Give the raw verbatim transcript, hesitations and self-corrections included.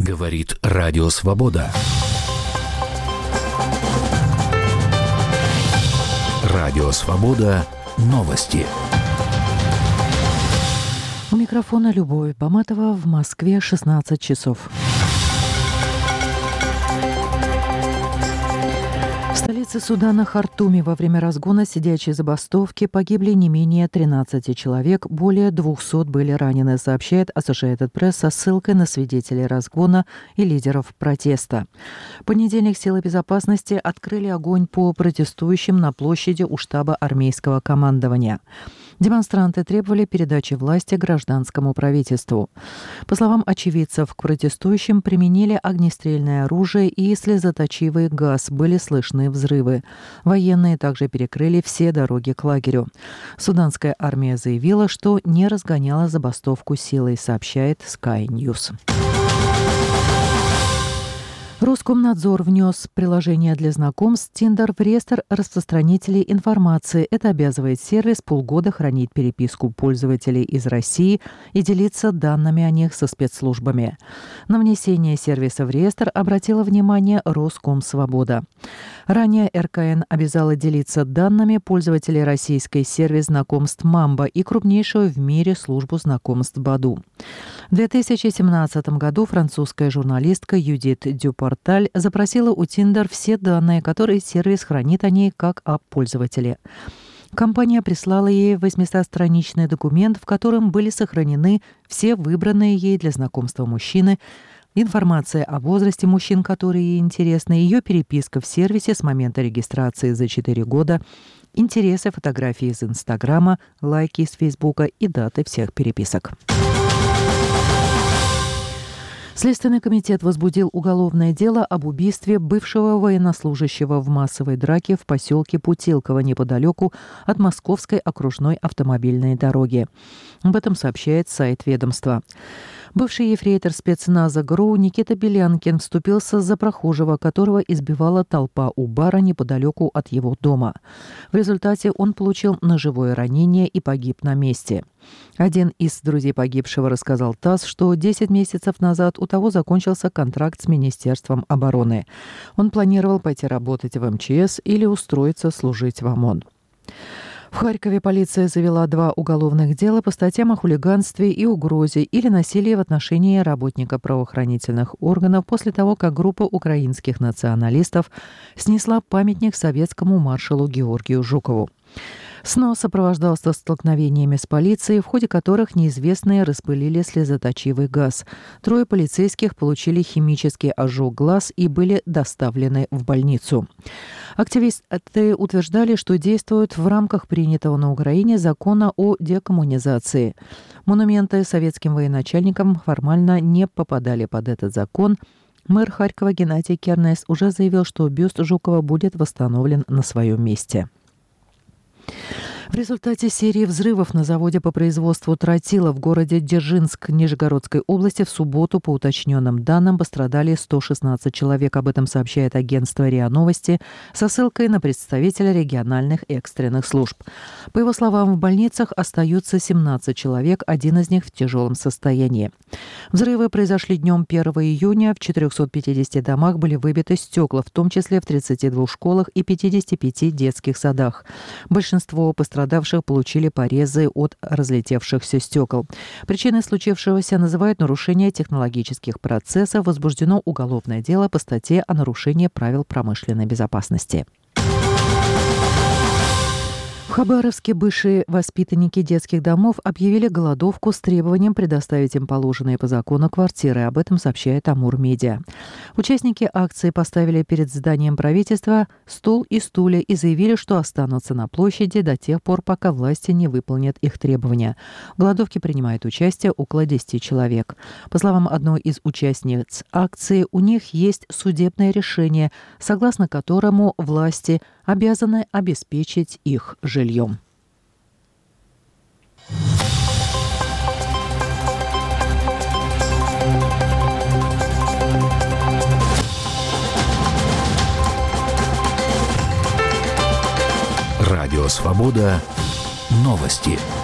Говорит Радио Свобода. Радио Свобода. Новости. У микрофона Любовь Баматова. В Москве шестнадцать часов. В столице Судана Хартуме во время разгона сидячей забастовки погибли не менее тринадцати человек, более двухсот были ранены, сообщает Associated Press со ссылкой на свидетелей разгона и лидеров протеста. В понедельник силы безопасности открыли огонь по протестующим на площади у штаба армейского командования. Демонстранты требовали передачи власти гражданскому правительству. По словам очевидцев, к протестующим применили огнестрельное оружие и слезоточивый газ, были слышны взрывы. Военные также перекрыли все дороги к лагерю. Суданская армия заявила, что не разгоняла забастовку силой, сообщает Sky News. Роскомнадзор внес приложение для знакомств Tinder в реестр распространителей информации. Это обязывает сервис полгода хранить переписку пользователей из России и делиться данными о них со спецслужбами. На внесение сервиса в реестр обратила внимание Роскомсвобода. Ранее эр ка эн обязала делиться данными пользователей российской сервис знакомств Мамба и крупнейшую в мире службу знакомств Баду. В две тысячи семнадцатом году французская журналистка Юдит Дюпорталь запросила у Tinder все данные, которые сервис хранит о ней как о пользователе. Компания прислала ей восьмистостраничный документ, в котором были сохранены все выбранные ей для знакомства мужчины, информация о возрасте мужчин, которые ей интересны, ее переписка в сервисе с момента регистрации за четыре года, интересы, фотографии из Инстаграма, лайки из Фейсбука и даты всех переписок. Следственный комитет возбудил уголовное дело об убийстве бывшего военнослужащего в массовой драке в поселке Путилково неподалеку от Московской окружной автомобильной дороги. Об этом сообщает сайт ведомства. Бывший ефрейтор спецназа ГРУ Никита Белянкин вступился за прохожего, которого избивала толпа у бара неподалеку от его дома. В результате он получил ножевое ранение и погиб на месте. Один из друзей погибшего рассказал ТАСС, что десять месяцев назад у того закончился контракт с Министерством обороны. Он планировал пойти работать в эм че эс или устроиться служить в ОМОН. В Харькове полиция завела два уголовных дела по статьям о хулиганстве и угрозе или насилии в отношении работника правоохранительных органов после того, как группа украинских националистов снесла памятник советскому маршалу Георгию Жукову. Снос сопровождался столкновениями с полицией, в ходе которых неизвестные распылили слезоточивый газ. Трое полицейских получили химический ожог глаз и были доставлены в больницу. Активисты утверждали, что действуют в рамках принятого на Украине закона о декоммунизации. Монументы советским военачальникам формально не попадали под этот закон. Мэр Харькова Геннадий Кернес уже заявил, что бюст Жукова будет восстановлен на своем месте. В результате серии взрывов на заводе по производству тротила в городе Дзержинск Нижегородской области в субботу, по уточненным данным, пострадали сто шестнадцать человек. Об этом сообщает агентство РИА Новости со ссылкой на представителя региональных экстренных служб. По его словам, в больницах остаются семнадцать человек, один из них в тяжелом состоянии. Взрывы произошли днем первого июня. В четырехстах пятидесяти домах были выбиты стекла, в том числе в тридцати двух школах и пятидесяти пяти детских садах. Большинство пострадавших Пострадавших получили порезы от разлетевшихся стекол. Причиной случившегося называют нарушение технологических процессов. Возбуждено уголовное дело по статье о нарушении правил промышленной безопасности. В Хабаровске бывшие воспитанники детских домов объявили голодовку с требованием предоставить им положенные по закону квартиры. Об этом сообщает Амур Медиа. Участники акции поставили перед зданием правительства стул и стулья и заявили, что останутся на площади до тех пор, пока власти не выполнят их требования. В голодовке принимает участие около десяти человек. По словам одной из участниц акции, у них есть судебное решение, согласно которому власти обязаны обеспечить их жильем. Радио Свобода. Новости.